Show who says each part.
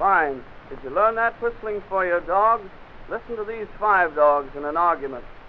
Speaker 1: Fine. Did you learn that whistling for your dogs? Listen to these 5 dogs in an argument.